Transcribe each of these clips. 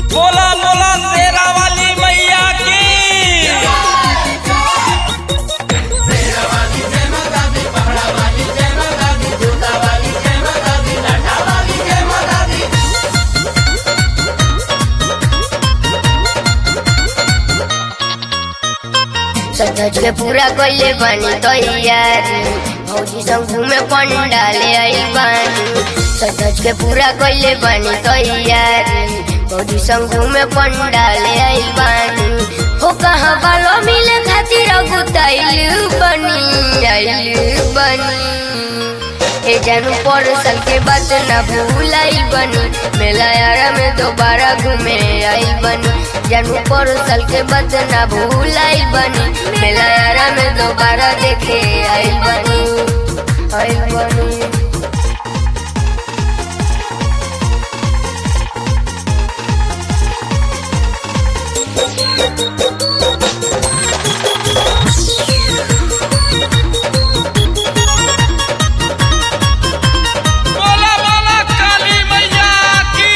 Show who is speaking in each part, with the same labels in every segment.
Speaker 1: बोला बोला शेरा वाली मैया की।
Speaker 2: शेरा वाली जय माता दी, पहाड़ा वाली जय माता दी, जोता वाली जय माता दी, लाठा वाली जय माता दी।
Speaker 3: सज के पूरा कइले बानी तैयारी, भौजी संग घूमे पंडाले आई बानी। सज के पूरा कइले बानी तैयारी, भौजी संग घूमे पंडाले आई बानी। हो कहाँ बालो मिले खातिर गुताइल बनी आइल बनी। ए जानू पर साल के बात ना भूलाई बनी, मेला यारा में दोबारा घूमे आई बनी। जानू पर साल के बात ना भूलाई बनी, मेला यारा में दोबारा देखे आई बनी आई बनी।
Speaker 1: बोला बोला काली मैया की।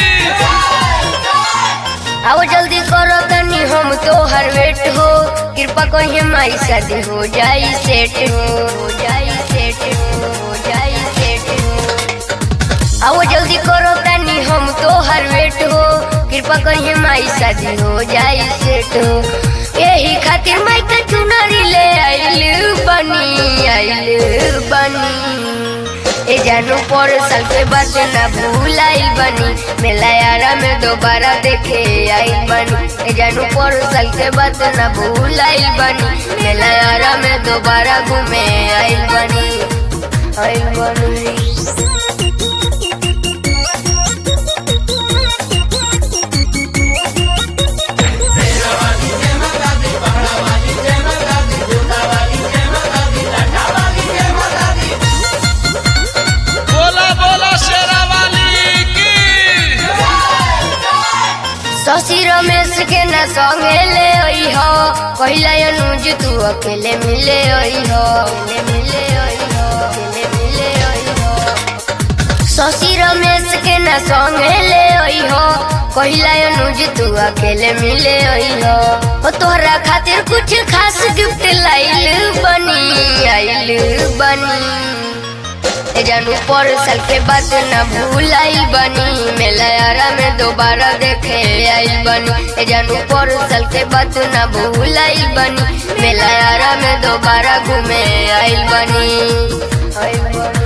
Speaker 3: आओ जल्दी करो तनी हम तो हर वेट हो, कृपा कहिए माई शादी हो जाई सेट हो जाई सेट हो जाई सेट हो। आओ जल्दी करो तनी हम तो हर वेट हो, कृपा कहिए माई शादी हो जाई सेट हो। यही खातिर माई का चुनरी ले आइल बनी आइल बनी। ए जानू पर साल के बाद ना भूलाई बनी, मेला यारा में दोबारा देखे आई बनी। ए जानू पर साल के बाद ना भूलाई बनी, मेला यारा में दोबारा घूमे आई बनी आई बनी।
Speaker 2: शेरा वाली जय माता दी, पहाड़ा वाली जय माता दी, जोता वाली जय माता दी, लाठा वाली जय माता दी।
Speaker 1: बोला बोला शेरा वाली की।
Speaker 3: शशि रमेश के ना संगे ले आई हो, कहला अनुज तू अकेले मिले आई हो मिले आई हो मिले आई हो। शशि रमेश के ना संगे ले आई हो, कहला अनुज तू अकेले मिले आई हो। तोहरा खातिर कुछ खास गिफ्ट लाइल बनी आइल बनी। ए जानू पर साल के बाद ना भूलाई बनी, मेला यारा में दोबारा देखे आई बनी। ए जानू पर साल के बाद ना भूलाई बनी, मेला यारा में दोबारा घूमे आई बनी आई बनी।